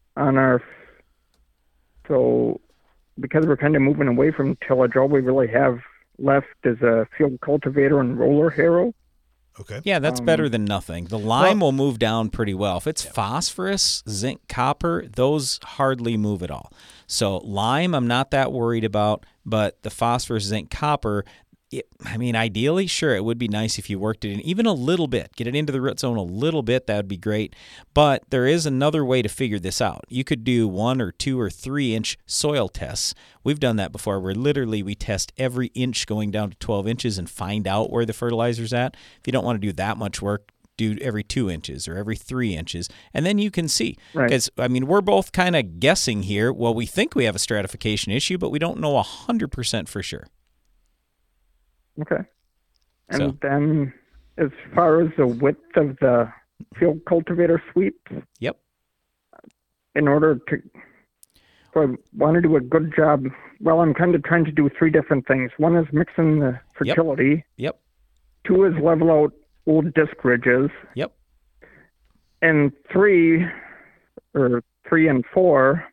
so because we're kind of moving away from tillage, all we really have left is a field cultivator and roller harrow. Okay. Yeah, that's better than nothing. The lime will move down pretty well. If it's phosphorus, zinc, copper, those hardly move at all. So lime, I'm not that worried about, but the phosphorus, zinc, copper, ideally, sure, it would be nice if you worked it in even a little bit. Get it into the root zone a little bit, that would be great. But there is another way to figure this out. You could do 1 or 2 or 3 inch soil tests. We've done that before, where literally we test every inch going down to 12 inches and find out where the fertilizer's at. If you don't want to do that much work, do every 2 inches or every 3 inches, and then you can see. Because, we're both kind of guessing here. Well, we think we have a stratification issue, but we don't know 100% for sure. Okay. And then as far as the width of the field cultivator sweeps, yep. In order to, if I want to do a good job, well, I'm kind of trying to do 3 different things. One is mixing the fertility. Yep. 2 is level out old disc ridges. Yep. And 3 and 4,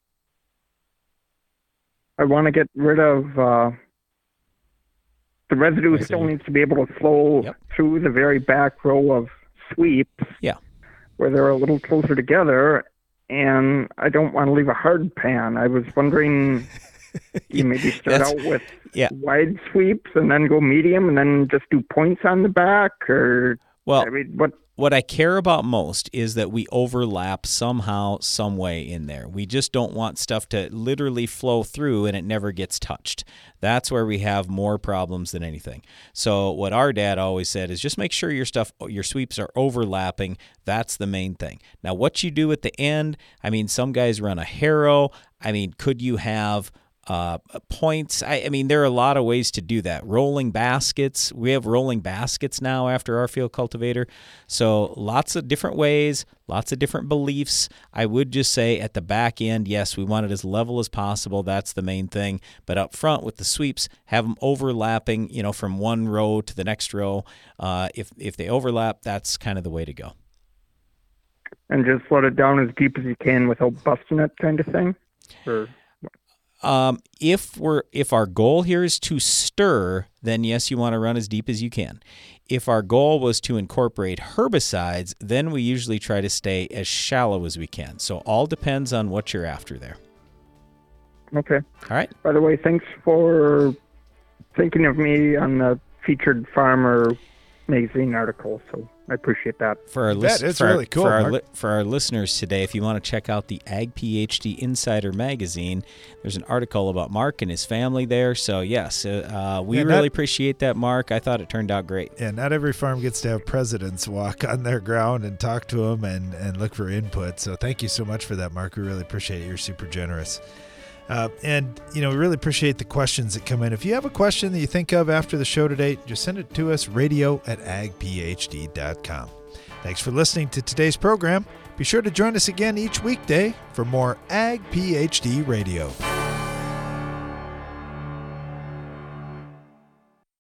I want to get rid of the residue still needs to be able to flow through the very back row of sweeps. Yeah. Where they're a little closer together, and I don't want to leave a hard pan. I was wondering, you maybe start out with wide sweeps and then go medium and then just do points on the back, or what I care about most is that we overlap somehow, some way in there. We just don't want stuff to literally flow through and it never gets touched. That's where we have more problems than anything. So what our dad always said is just make sure your sweeps are overlapping. That's the main thing. Now, what you do at the end, some guys run a harrow. Could you have points? There are a lot of ways to do that. Rolling baskets. We have rolling baskets now after our field cultivator. So lots of different ways, lots of different beliefs. I would just say at the back end, yes, we want it as level as possible. That's the main thing. But up front with the sweeps, have them overlapping, from one row to the next row. If they overlap, that's kind of the way to go. And just let it down as deep as you can without busting it, kind of thing? Or... If our goal here is to stir, then yes, you want to run as deep as you can. If our goal was to incorporate herbicides, then we usually try to stay as shallow as we can. So all depends on what you're after there. Okay. All right. By the way, thanks for thinking of me on the Featured Farmer magazine article. So I appreciate that. For our really cool. For our listeners today, if you want to check out the Ag PhD Insider magazine, there's an article about Mark and his family there. So yes, we really appreciate that, Mark. I thought it turned out great. Yeah, not every farm gets to have presidents walk on their ground and talk to them and look for input. So thank you so much for that, Mark. We really appreciate it. You're super generous. And we really appreciate the questions that come in. If you have a question that you think of after the show today, just send it to us, radio@agphd.com. Thanks for listening to today's program. Be sure to join us again each weekday for more Ag PhD Radio.